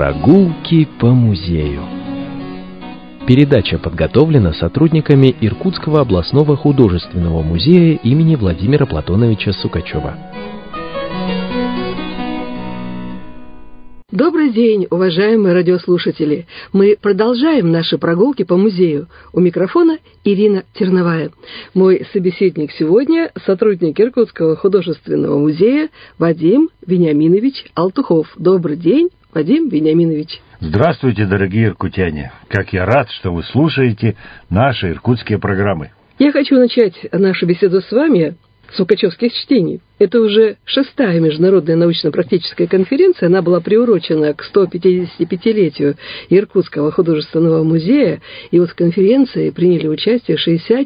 Прогулки по музею. Передача подготовлена сотрудниками Иркутского областного художественного музея имени Владимира Платоновича Сукачева. Добрый день, уважаемые радиослушатели! Мы продолжаем наши прогулки по музею. У микрофона Ирина Терновая. Мой собеседник сегодня – сотрудник Иркутского художественного музея Вадим Вениаминович Алтухов. Добрый день, Вадим Вениаминович. Здравствуйте, дорогие иркутяне! Как я рад, что вы слушаете наши иркутские программы. Я хочу начать нашу беседу с вами с сукачевских чтений. Это уже 6-я международная научно-практическая конференция. Она была приурочена к 155-летию Иркутского художественного музея. И вот в конференции приняли участие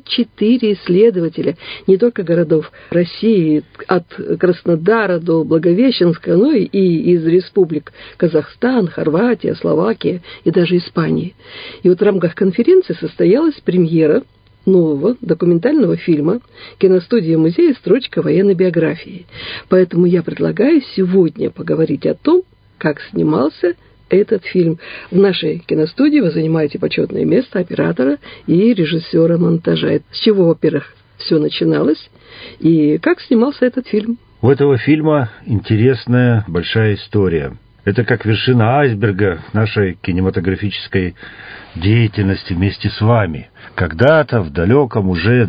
64 исследователя не только городов России, от Краснодара до Благовещенска, но и из республик Казахстан, Хорватия, Словакия и даже Испании. И вот в рамках конференции состоялась премьера нового документального фильма киностудии музея «Строчка военной биографии». Поэтому я предлагаю сегодня поговорить о том, как снимался этот фильм. В нашей киностудии вы занимаете почетное место оператора и режиссера монтажа. С чего, во-первых, все начиналось и как снимался этот фильм? У этого фильма интересная большая история. Это как вершина айсберга нашей кинематографической деятельности вместе с вами. Когда-то, в далеком уже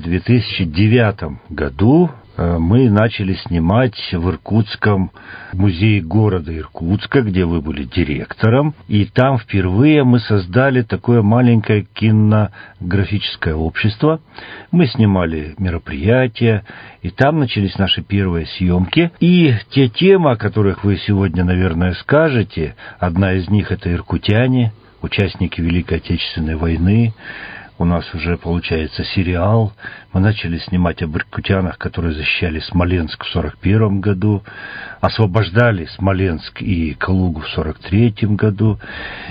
2009 году, мы начали снимать в Иркутском музее города Иркутска, где вы были директором. И там впервые мы создали такое маленькое кинематографическое общество. Мы снимали мероприятия, и там начались наши первые съемки. И те темы, о которых вы сегодня, наверное, скажете, одна из них — это иркутяне, участники Великой Отечественной войны. У нас уже получается сериал. Мы начали снимать об иркутянах, которые защищали Смоленск в 1941 году, освобождали Смоленск и Калугу в 1943 году.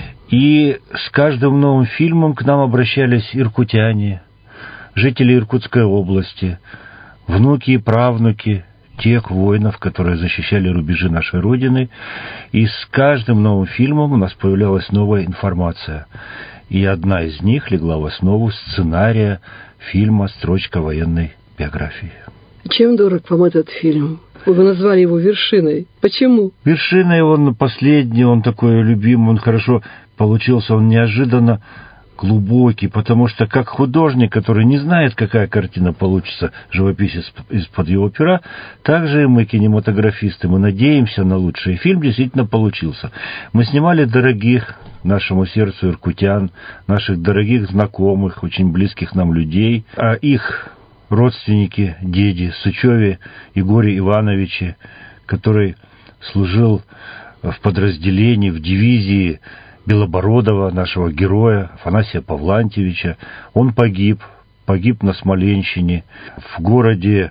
И с каждым новым фильмом к нам обращались иркутяне, жители Иркутской области, внуки и правнуки тех воинов, которые защищали рубежи нашей Родины. И с каждым новым фильмом у нас появлялась новая информация. И одна из них легла в основу сценария фильма «Строчка военной биографии». Чем дорог вам этот фильм? Вы назвали его вершиной. Почему? Вершиной он последний, он такой любимый, он хорошо получился, он неожиданно глубокий, потому что как художник, который не знает, какая картина получится, живописец из-под его пера, так же и мы, кинематографисты, мы надеемся на лучшее. Фильм действительно получился. Мы снимали дорогих нашему сердцу иркутян, наших дорогих знакомых, очень близких нам людей, а их родственники, деди Сычеве Егоре Ивановиче, который служил в подразделении, в дивизии Белобородова, нашего героя Афанасия Павлантьевича. Он погиб на Смоленщине, в городе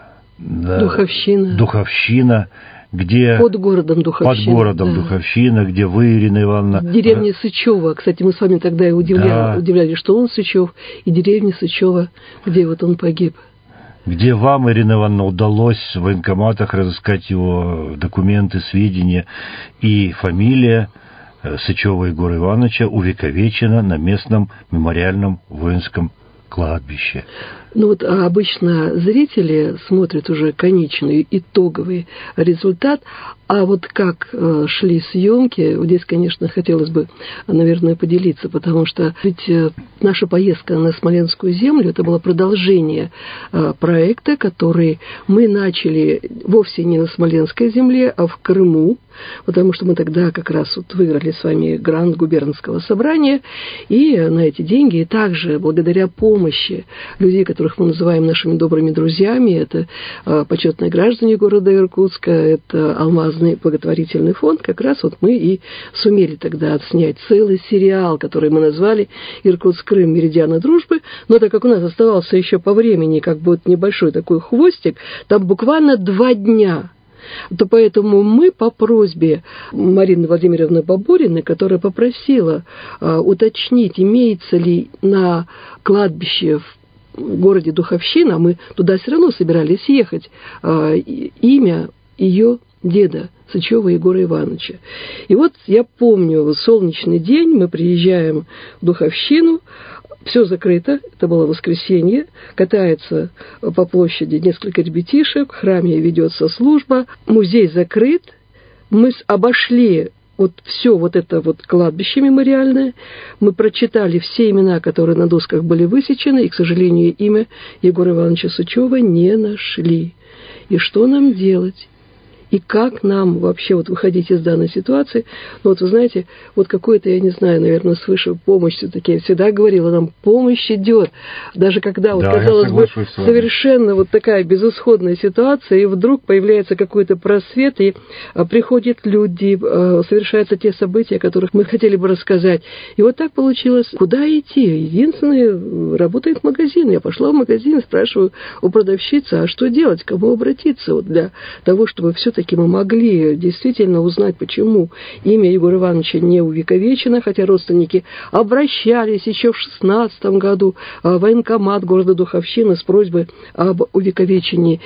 Духовщина, где... Под городом Духовщина, где вы, Ирина Ивановна... Деревня Сычева. Кстати, мы с вами тогда и удивляли, что он Сычев, и деревня Сычева, где вот он погиб. Где вам, Ирина Ивановна, удалось в военкоматах разыскать его документы, сведения, и фамилия Сычева Егора Ивановича увековечена на местном мемориальном воинском кладбище. Ну вот обычно зрители смотрят уже конечный итоговый результат, а вот как шли съемки, здесь, конечно, хотелось бы, наверное, поделиться, потому что ведь наша поездка на Смоленскую землю — это было продолжение проекта, который мы начали вовсе не на Смоленской земле, а в Крыму, потому что мы тогда как раз вот выиграли с вами грант губернского собрания, и на эти деньги, и также благодаря помощи людей, которых мы называем нашими добрыми друзьями, это почетные граждане города Иркутска, это Алмазный благотворительный фонд, как раз вот мы и сумели тогда отснять целый сериал, который мы назвали «Иркутск-Крым. Меридианы дружбы», но так как у нас оставался еще по времени как бы вот небольшой такой хвостик, там буквально 2 дня, то поэтому мы по просьбе Марины Владимировны Бабуриной, которая попросила уточнить, имеется ли на кладбище в городе Духовщина, мы туда все равно собирались ехать, имя ее деда Сычева Егора Ивановича. И вот я помню, солнечный день, мы приезжаем в Духовщину, все закрыто, это было воскресенье, катается по площади несколько ребятишек, в храме ведется служба, музей закрыт, мы обошли вот все вот это вот кладбище мемориальное, мы прочитали все имена, которые на досках были высечены, и, к сожалению, имя Егора Ивановича Сычева не нашли. И что нам делать? И как нам вообще вот выходить из данной ситуации? Ну вот вы знаете, вот какой-то, я не знаю, наверное, свыше помощь все-таки. Я всегда говорила, нам помощь идет. Даже когда, вот, казалось бы, совершенно вот такая безысходная ситуация, и вдруг появляется какой-то просвет, и приходят люди, совершаются те события, о которых мы хотели бы рассказать. И вот так получилось. Куда идти? Единственное, работает магазин. Я пошла в магазин, спрашиваю у продавщицы, а что делать, к кому обратиться вот для того, чтобы все-таки мы могли действительно узнать, почему имя Егора Ивановича не увековечено, хотя родственники обращались еще в 16 году в военкомат города Духовщины с просьбой об увековечении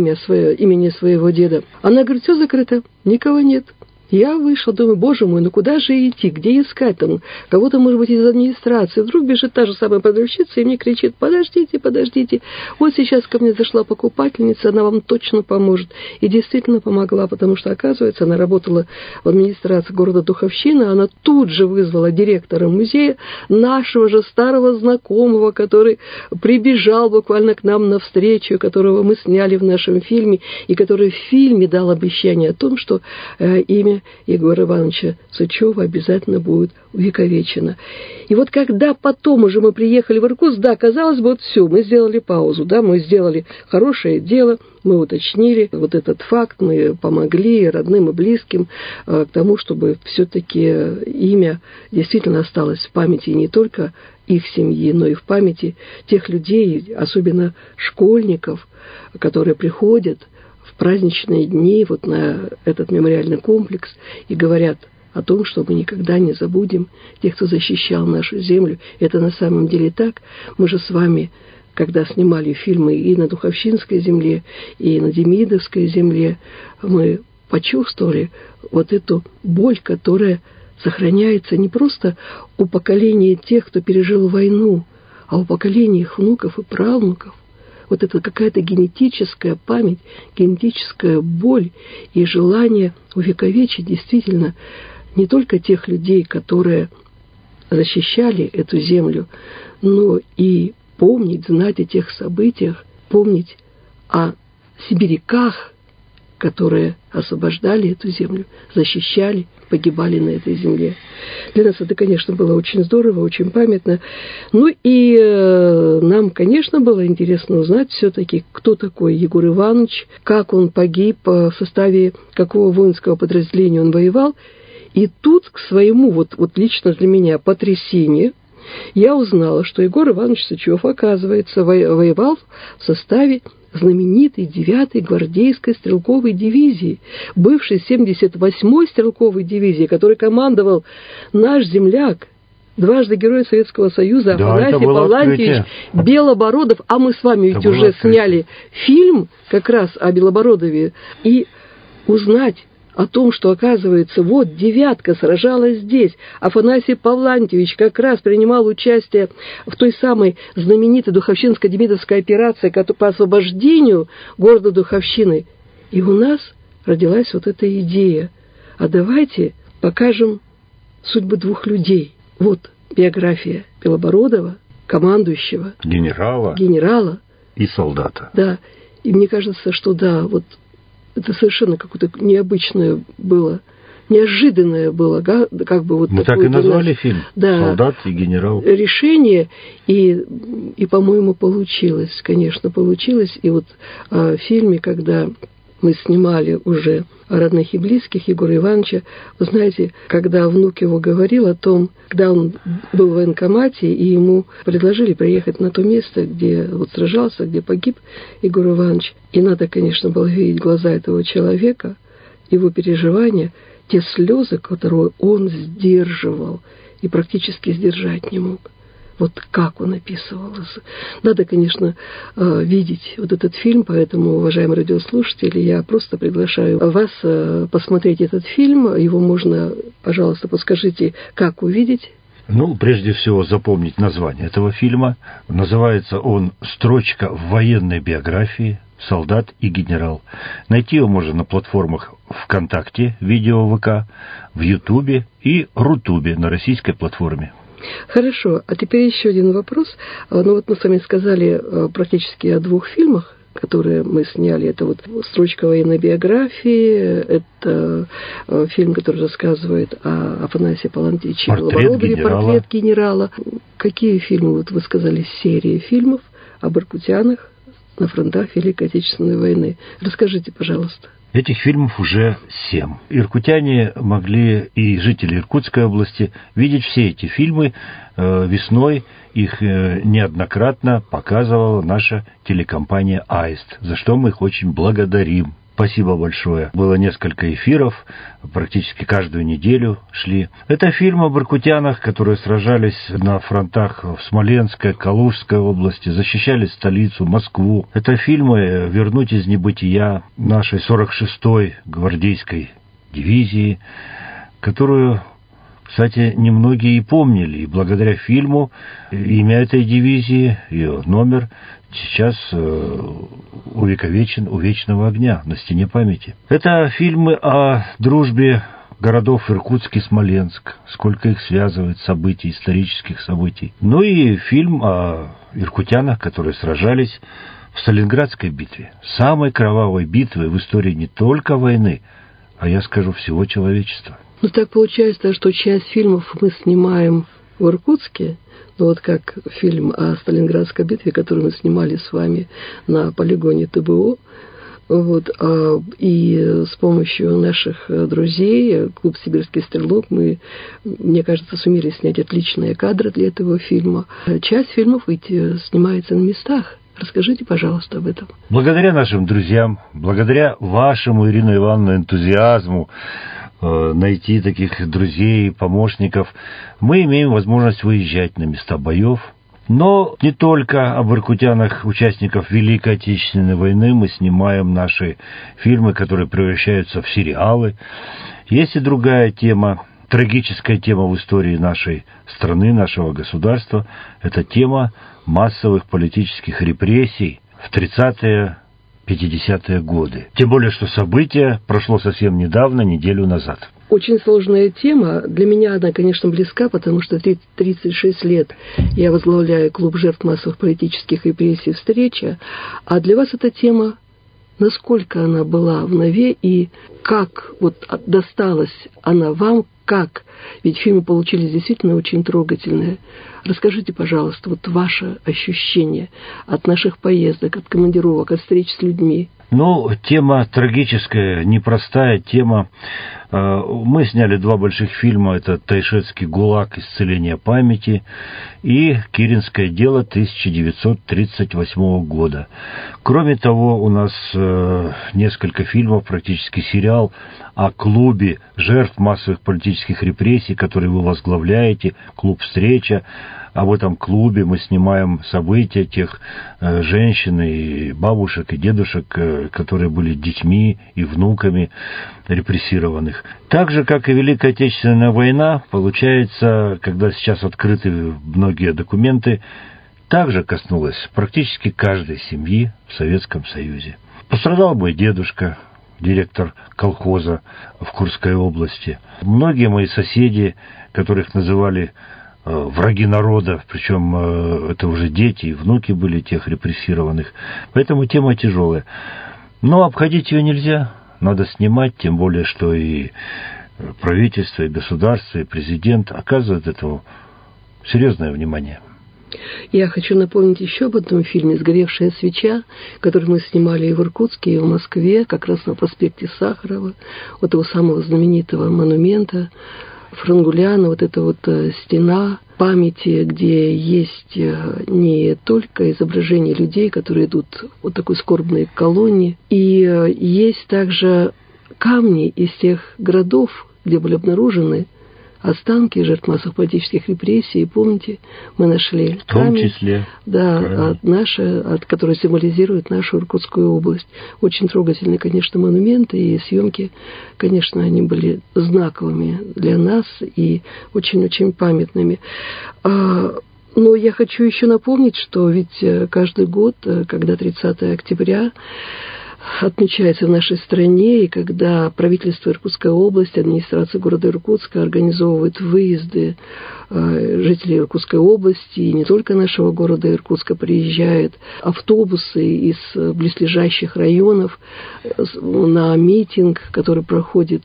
имени своего деда. Она говорит, все закрыто, никого нет. Я вышла, думаю, боже мой, ну куда же идти, где искать там? Кого-то, может быть, из администрации. Вдруг бежит та же самая продавщица и мне кричит, подождите, подождите. Вот сейчас ко мне зашла покупательница, она вам точно поможет. И действительно помогла, потому что, оказывается, она работала в администрации города Духовщина, она тут же вызвала директора музея, нашего же старого знакомого, который прибежал буквально к нам навстречу, которого мы сняли в нашем фильме, и который в фильме дал обещание о том, что имя Егора Ивановича Сычева обязательно будет увековечено. И вот когда потом уже мы приехали в Иркутск, да, казалось бы, вот все, мы сделали паузу, да, мы сделали хорошее дело, мы уточнили вот этот факт, мы помогли родным и близким к тому, чтобы все-таки имя действительно осталось в памяти не только их семьи, но и в памяти тех людей, особенно школьников, которые приходят в праздничные дни вот на этот мемориальный комплекс и говорят о том, что мы никогда не забудем тех, кто защищал нашу землю. Это на самом деле так. Мы же с вами, когда снимали фильмы и на Духовщинской земле, и на Демидовской земле, мы почувствовали вот эту боль, которая сохраняется не просто у поколения тех, кто пережил войну, а у поколения их внуков и правнуков. Вот это какая-то генетическая память, генетическая боль и желание увековечить действительно не только тех людей, которые защищали эту землю, но и помнить, знать о тех событиях, помнить о сибиряках, которые освобождали эту землю, защищали, погибали на этой земле. Для нас это, конечно, было очень здорово, очень памятно. Ну и нам, конечно, было интересно узнать все-таки, кто такой Егор Иванович, как он погиб, в составе какого воинского подразделения он воевал. И тут к своему, вот лично для меня, потрясению, я узнала, что Егор Иванович Сычев, оказывается, воевал в составе знаменитой 9-й гвардейской стрелковой дивизии, бывшей 78-й стрелковой дивизии, которой командовал наш земляк, дважды Герой Советского Союза, Афанасий Павлантьевич Белобородов. А мы с вами ведь уже сняли фильм как раз о Белобородове. И узнать о том, что, оказывается, вот девятка сражалась здесь. Афанасий Павлантьевич как раз принимал участие в той самой знаменитой Духовщинско-Демидовской операции по освобождению города Духовщины. И у нас родилась вот эта идея. А давайте покажем судьбы двух людей. Вот биография Белобородова, командующего, генерала и солдата. Да, и мне кажется, что да, вот это совершенно какое-то необычное было, неожиданное было, как бы вот мы так и назвали фильм, да, «Солдат и генерал». Решение, и по-моему, получилось, конечно, получилось. И вот в фильме, когда мы снимали уже родных и близких Егора Ивановича, вы знаете, когда внук его говорил о том, когда он был в военкомате, и ему предложили приехать на то место, где вот сражался, где погиб Егор Иванович, и надо, конечно, было видеть глаза этого человека, его переживания, те слезы, которые он сдерживал и практически сдержать не мог. Вот как он описывал. Надо, конечно, видеть вот этот фильм, поэтому, уважаемые радиослушатели, я просто приглашаю вас посмотреть этот фильм. Его можно, пожалуйста, подскажите, как увидеть. Ну, прежде всего, запомнить название этого фильма. Называется он «Строчка в военной биографии. Солдат и генерал». Найти его можно на платформах ВКонтакте, Видео ВК, в Ютубе и Рутубе на российской платформе. Хорошо, а теперь еще один вопрос. Ну вот мы с вами сказали практически о 2 фильмах, которые мы сняли. Это вот «Строчка военной биографии», это фильм, который рассказывает о Афанасии Паллантиче Ловородове, «Портрет генерала». Какие фильмы, вот вы сказали, серии фильмов об иркутянах на фронтах Великой Отечественной войны? Расскажите, пожалуйста. Этих фильмов уже 7. Иркутяне могли, и жители Иркутской области, видеть все эти фильмы. Весной их неоднократно показывала наша телекомпания «Аист», за что мы их очень благодарим. Спасибо большое. Было несколько эфиров, практически каждую неделю шли. Это фильм об иркутянах, которые сражались на фронтах в Смоленской, Калужской области, защищали столицу, Москву. Это фильмы «Вернуть из небытия» нашей 46-й гвардейской дивизии, которую, кстати, немногие и помнили. И благодаря фильму имя этой дивизии, ее номер, сейчас увековечен у вечного огня на стене памяти. Это фильмы о дружбе городов Иркутск и Смоленск, сколько их связывает событий, исторических событий. Ну и фильм о иркутянах, которые сражались в Сталинградской битве, самой кровавой битвы в истории не только войны, а, я скажу, всего человечества. Ну, так получается, что часть фильмов мы снимаем в Иркутске, ну, вот как фильм о Сталинградской битве, который мы снимали с вами на полигоне ТБО, вот, и с помощью наших друзей, клуб «Сибирский стрелок», мы, мне кажется, сумели снять отличные кадры для этого фильма. Часть фильмов ведь снимается на местах. Расскажите, пожалуйста, об этом. Благодаря нашим друзьям, благодаря вашему, Ирина Ивановна, энтузиазму, найти таких друзей, помощников, мы имеем возможность выезжать на места боев. Но не только об иркутянах, участников Великой Отечественной войны, мы снимаем наши фильмы, которые превращаются в сериалы. Есть и другая тема, трагическая тема в истории нашей страны, нашего государства. Это тема массовых политических репрессий в 30-е, 50-е годы. Тем более, что событие прошло совсем недавно, неделю назад. Очень сложная тема. Для меня она, конечно, близка, потому что 36 лет я возглавляю клуб жертв массовых политических репрессий «Встреча». А для вас эта тема, насколько она была в нове и как вот досталась она вам, как? Ведь фильмы получились действительно очень трогательные. Расскажите, пожалуйста, вот ваше ощущение от наших поездок, от командировок, от встреч с людьми. Ну, тема трагическая, непростая тема. Мы сняли 2 больших фильма. Это «Тайшетский ГУЛАГ. Исцеление памяти» и «Киринское дело» 1938 года. Кроме того, у нас несколько фильмов, практически сериал о клубе жертв массовых политических репрессий, который вы возглавляете, клуб «Встреча». Об этом клубе мы снимаем события тех женщин и бабушек и дедушек, которые были детьми и внуками репрессированных. Так же, как и Великая Отечественная война, получается, когда сейчас открыты многие документы, также коснулась практически каждой семьи в Советском Союзе. Пострадал мой дедушка, директор колхоза в Курской области. Многие мои соседи, которых называли враги народа, причем это уже дети и внуки были тех репрессированных. Поэтому тема тяжелая. Но обходить ее нельзя, надо снимать, тем более, что и правительство, и государство, и президент оказывают этому серьезное внимание. Я хочу напомнить еще об одном фильме «Сгоревшая свеча», который мы снимали и в Иркутске, и в Москве, как раз на проспекте Сахарова, вот того самого знаменитого монумента Франгуляна, вот эта вот стена памяти, где есть не только изображения людей, которые идут вот такой скорбной колонне, и есть также камни из тех городов, где были обнаружены останки жертв массовых политических репрессий. И помните, мы нашли в том камень, числе, да, который символизирует нашу Иркутскую область. Очень трогательные, конечно, монументы, и съемки, конечно, они были знаковыми для нас и очень-очень памятными. Но я хочу еще напомнить, что ведь каждый год, когда 30 октября отмечается в нашей стране, и когда правительство Иркутской области, администрация города Иркутска организовывает выезды жителей Иркутской области, и не только нашего города Иркутска, приезжают автобусы из близлежащих районов на митинг, который проходит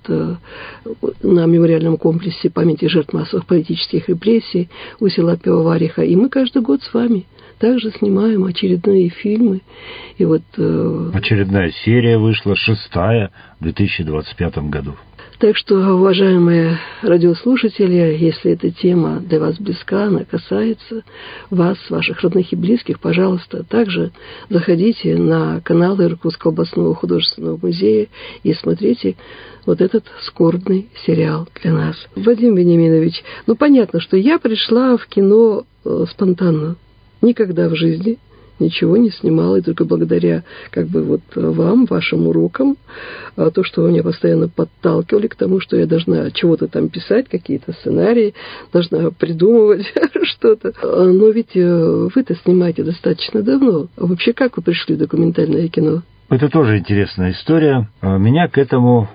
на мемориальном комплексе памяти жертв массовых политических репрессий у села Пивовариха. И мы каждый год с вами также снимаем очередные фильмы. И вот очередная серия вышла, 6-я, в 2025 году. Так что, уважаемые радиослушатели, если эта тема для вас близка, она касается вас, ваших родных и близких, пожалуйста, также заходите на канал Иркутского областного художественного музея и смотрите вот этот скорбный сериал для нас. Вадим Вениаминович, понятно, что я пришла в кино спонтанно. Никогда в жизни ничего не снимала, и только благодаря вам, вашим урокам, то, что вы меня постоянно подталкивали к тому, что я должна чего-то там писать, какие-то сценарии, должна придумывать что-то. Но ведь вы-то снимаете достаточно давно. А вообще, как вы пришли в документальное кино? Это тоже интересная история. Меня к этому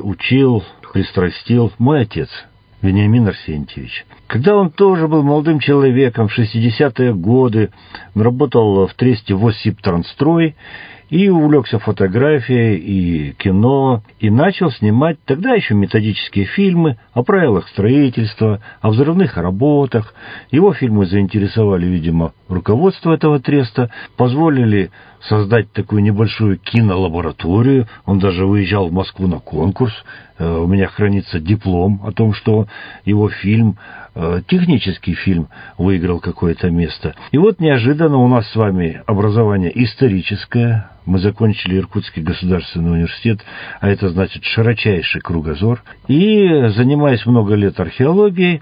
пристрастил мой отец, Вениамин Арсентьевич. Когда он тоже был молодым человеком, в 60-е годы, он работал в тресте «Воссибтранстрой» и увлекся фотографией и кино, и начал снимать тогда еще методические фильмы о правилах строительства, о взрывных работах. Его фильмы заинтересовали, видимо, руководство этого треста, позволили создать такую небольшую кинолабораторию. Он даже выезжал в Москву на конкурс. У меня хранится диплом о том, что его фильм, технический фильм, выиграл какое-то место. И вот неожиданно у нас с вами образование историческое. Мы закончили Иркутский государственный университет, а это значит широчайший кругозор. И, занимаясь много лет археологией,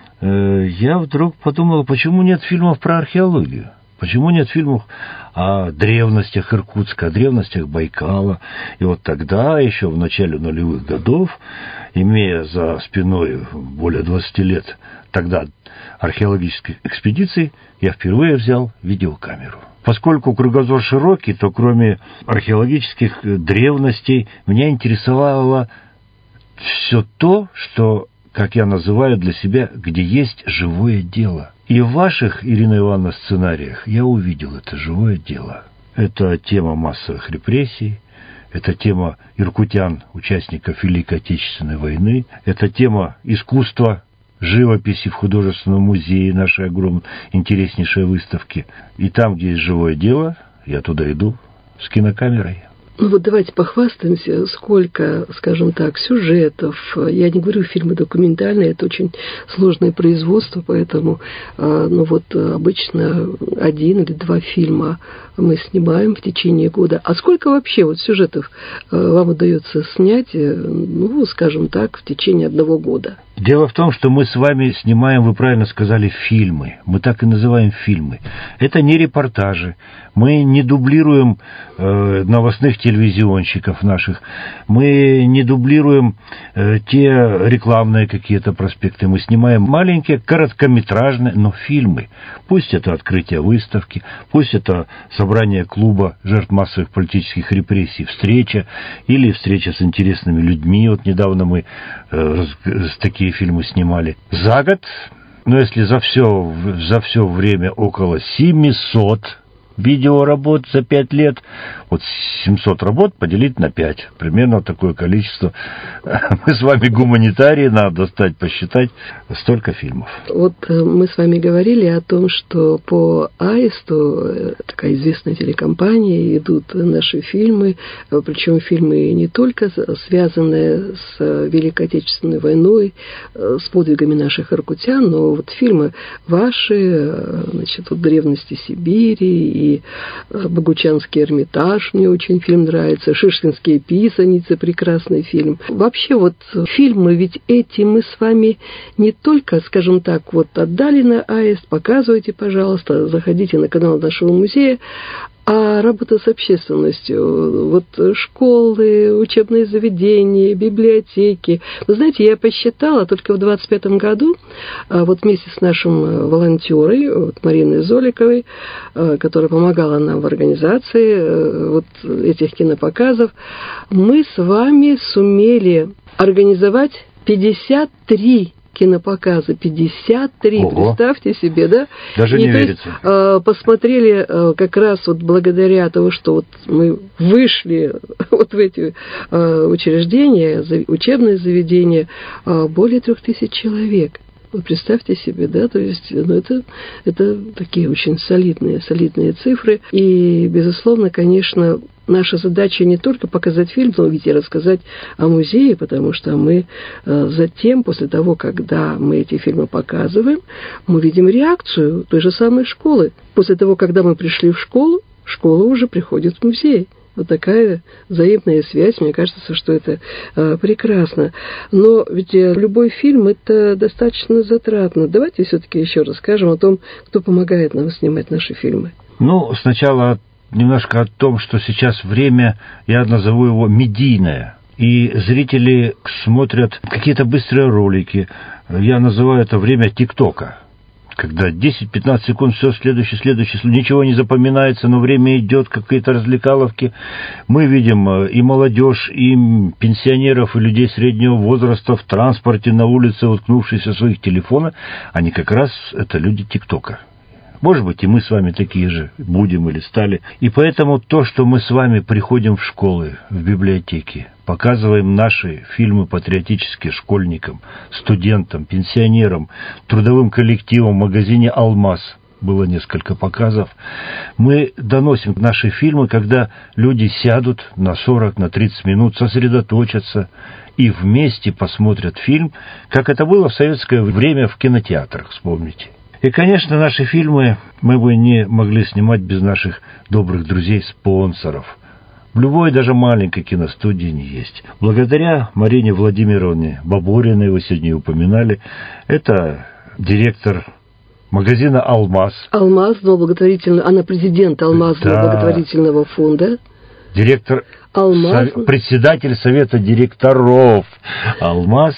я вдруг подумал, почему нет фильмов про археологию? Почему нет фильмов о древностях Иркутска, о древностях Байкала? И вот тогда, еще в начале нулевых годов, имея за спиной более 20 лет тогда археологических экспедиций, я впервые взял видеокамеру. Поскольку кругозор широкий, то кроме археологических древностей меня интересовало все то, что, как я называю для себя, где есть живое дело. И в ваших, Ирина Ивановна, сценариях я увидел это живое дело. Это тема массовых репрессий, это тема иркутян, участников Великой Отечественной войны, это тема искусства, живописи в художественном музее, нашей огромной, интереснейшей выставки. И там, где есть живое дело, я туда иду с кинокамерой. Давайте похвастаемся, сколько, скажем так, сюжетов. Я не говорю фильмы документальные, это очень сложное производство, поэтому обычно 1 или 2 фильма мы снимаем в течение года. А сколько вообще сюжетов вам удается снять, скажем так, в течение 1 года? Дело в том, что мы с вами снимаем, вы правильно сказали, фильмы. Мы так и называем фильмы. Это не репортажи. Мы не дублируем новостных телевизионщиков наших. Мы не дублируем те рекламные какие-то проспекты. Мы снимаем маленькие, короткометражные, но фильмы. Пусть это открытие выставки, пусть это собрание клуба жертв массовых политических репрессий, встреча или встреча с интересными людьми. Вот недавно мы такие фильмы снимали. За год, если за все время около 700 видеоработ за 5 лет, 700 работ поделить на 5. Примерно такое количество. Мы с вами гуманитарии, надо достать, посчитать. Столько фильмов. Мы с вами говорили о том, что по Аисту, такая известная телекомпания, идут наши фильмы, причем фильмы не только связанные с Великой Отечественной войной, с подвигами наших иркутян, но фильмы ваши, древности Сибири и и Богучанский Эрмитаж, мне очень фильм нравится, Шишкинские писаницы, прекрасный фильм. Вообще вот фильмы, ведь эти мы с вами не только, скажем так, вот отдали на аист, показывайте, пожалуйста, заходите на канал нашего музея, а работа с общественностью, вот школы, учебные заведения, библиотеки. Вы знаете, я посчитала, только в 25-м году, вот вместе с нашим волонтерой, вот Мариной Золиковой, которая помогала нам в организации вот этих кинопоказов, мы с вами сумели организовать 53 кинопоказы, 53, Ого. представьте себе, да? Даже и не верится. Посмотрели как раз вот благодаря тому, что вот мы вышли вот в эти учреждения, учебные заведения, более 3000 человек. Вы представьте себе, да, то есть, ну, это такие очень солидные цифры, и, безусловно, конечно, наша задача не только показать фильм, но ведь и рассказать о музее, потому что мы затем, после того, когда мы эти фильмы показываем, мы видим реакцию той же самой школы. После того, когда мы пришли в школу, школа уже приходит в музей. Вот такая взаимная связь, мне кажется, что это прекрасно. Но ведь любой фильм – это достаточно затратно. Давайте все-таки еще расскажем о том, кто помогает нам снимать наши фильмы. Ну, сначала немножко о том, что сейчас время, я назову его медийное. И зрители смотрят какие-то быстрые ролики. Я называю это время ТикТока. Когда 10-15 секунд, все, следующий, ничего не запоминается, но время идет, какие-то развлекаловки. Мы видим и молодежь, и пенсионеров, и людей среднего возраста в транспорте, на улице, уткнувшиеся в своих телефонах. Они как раз это люди ТикТока. Может быть, и мы с вами такие же будем или стали. И поэтому то, что мы с вами приходим в школы, в библиотеки, показываем наши фильмы патриотические школьникам, студентам, пенсионерам, трудовым коллективам, в магазине «Алмаз» было несколько показов. Мы доносим наши фильмы, когда люди сядут на 40, на 30 минут, сосредоточатся и вместе посмотрят фильм, как это было в советское время в кинотеатрах, вспомните. И, конечно, наши фильмы мы бы не могли снимать без наших добрых друзей-спонсоров. В любой, даже маленькой киностудии не есть. Благодаря Марине Владимировне Бабориной, вы сегодня упоминали, это директор магазина «Алмаз». «Алмазного благотворительного», она президент «Алмазного благотворительного фонда». Директор, председатель совета директоров «Алмаз»,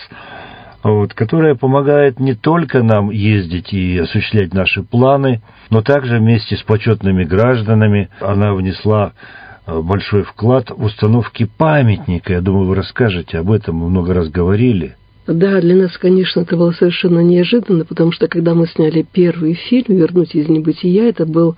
вот, которая помогает не только нам ездить и осуществлять наши планы, но также вместе с почетными гражданами она внесла большой вклад в установки памятника. Я думаю, вы расскажете об этом, мы много раз говорили. Да, для нас, конечно, это было совершенно неожиданно, потому что, когда мы сняли первый фильм «Вернуть из небытия», это был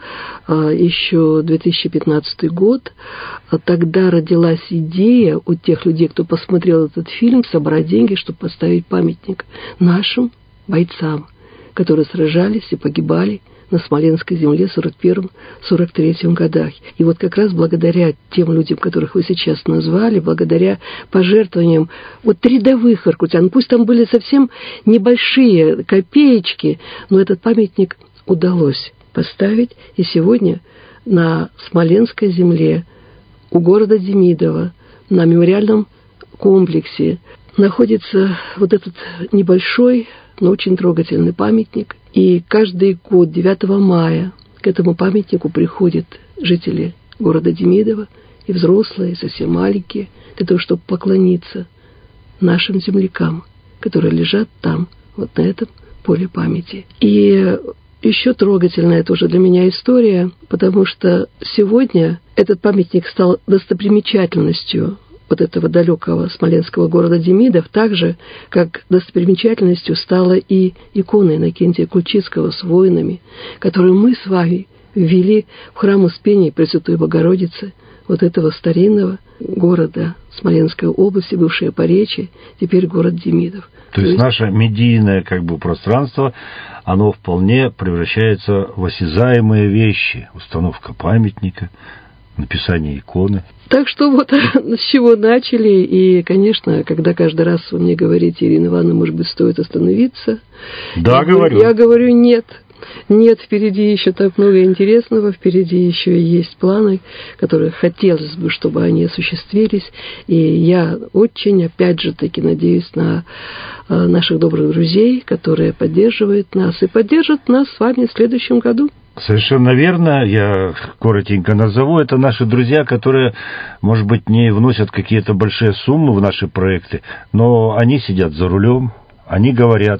еще 2015 год, тогда родилась идея у тех людей, кто посмотрел этот фильм, собрать деньги, чтобы поставить памятник нашим бойцам, которые сражались и погибали на Смоленской земле в 41-43 годах. И вот как раз благодаря тем людям, которых вы сейчас назвали, благодаря пожертвованиям вот рядовых иркутян, пусть там были совсем небольшие копеечки, но этот памятник удалось поставить. И сегодня на Смоленской земле у города Демидова на мемориальном комплексе находится вот этот небольшой, но очень трогательный памятник. И каждый год, 9 мая, к этому памятнику приходят жители города Демидова, и взрослые, и совсем маленькие, для того, чтобы поклониться нашим землякам, которые лежат там, вот на этом поле памяти. И еще трогательная тоже для меня история, потому что сегодня этот памятник стал достопримечательностью вот этого далекого смоленского города Демидов, так же, как достопримечательностью стала и икона Иннокентия Ключицкого с воинами, которую мы с вами ввели в храм Успения Пресвятой Богородицы, вот этого старинного города Смоленской области, бывшее Поречье, теперь город Демидов. То есть наше медийное пространство, оно вполне превращается в осязаемые вещи. Установка памятника, написание иконы. Так что вот с чего начали. И, конечно, когда каждый раз вы мне говорите: Ирина Ивановна, может быть, стоит остановиться. Да, говорю. Я говорю: нет. Нет, впереди еще так много интересного, впереди еще есть планы, которые хотелось бы, чтобы они осуществились. И я очень, опять же таки, надеюсь на наших добрых друзей, которые поддерживают нас и поддержат нас с вами в следующем году. Совершенно верно. Я коротенько назову. Это наши друзья, которые, может быть, не вносят какие-то большие суммы в наши проекты, но они сидят за рулем, они говорят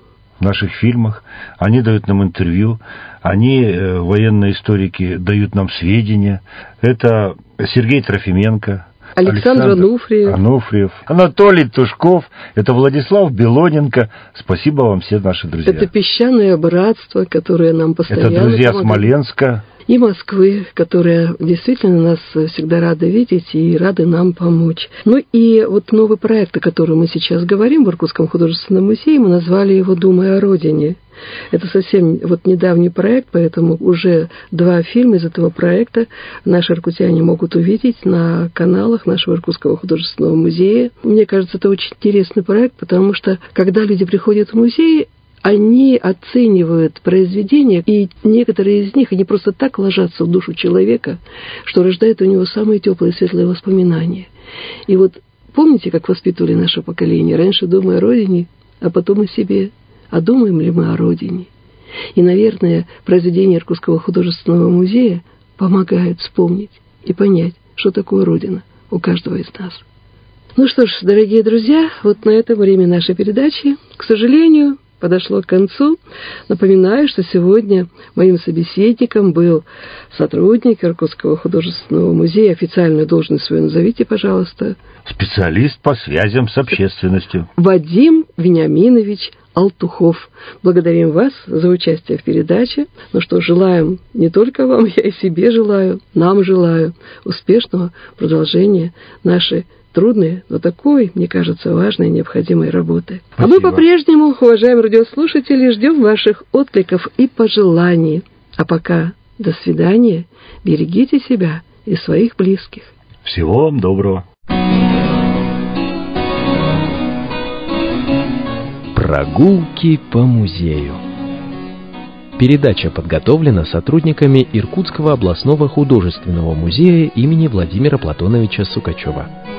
в наших фильмах, они дают нам интервью, они, военные историки, дают нам сведения. Это Сергей Трофименко, Александр Ануфриев, Анатолий Тушков, это Владислав Белоненко. Спасибо вам, все наши друзья. Это песчаное братство, которое нам постоянно это друзья помогает. Смоленска. И Москвы, которые действительно нас всегда рады видеть и рады нам помочь. Ну и вот новый проект, о котором мы сейчас говорим в Иркутском художественном музее, мы назвали его «Думай о Родине». Это совсем вот недавний проект, поэтому уже 2 фильма из этого проекта наши иркутяне могут увидеть на каналах нашего Иркутского художественного музея. Мне кажется, это очень интересный проект, потому что когда люди приходят в музей, они оценивают произведения, и некоторые из них, они просто так ложатся в душу человека, что рождают у него самые теплые светлые воспоминания. И вот помните, как воспитывали наше поколение? Раньше думай о родине, а потом о себе. А думаем ли мы о родине? И, наверное, произведения Иркутского художественного музея помогают вспомнить и понять, что такое родина у каждого из нас. Ну что ж, дорогие друзья, вот на этом время нашей передачи, к сожалению, подошло к концу. Напоминаю, что сегодня моим собеседником был сотрудник Иркутского художественного музея. Официальную должность свою назовите, пожалуйста. Специалист по связям с общественностью. Вадим Вениаминович Алтухов. Благодарим вас за участие в передаче. Ну что, желаем не только вам, я и себе желаю, нам желаю успешного продолжения нашей трудной, но такой, мне кажется, важной и необходимой работы. Спасибо. А мы по-прежнему, уважаемые радиослушатели, ждем ваших откликов и пожеланий. А пока до свидания, берегите себя и своих близких. Всего вам доброго. Прогулки по музею. Передача подготовлена сотрудниками Иркутского областного художественного музея имени Владимира Платоновича Сукачева.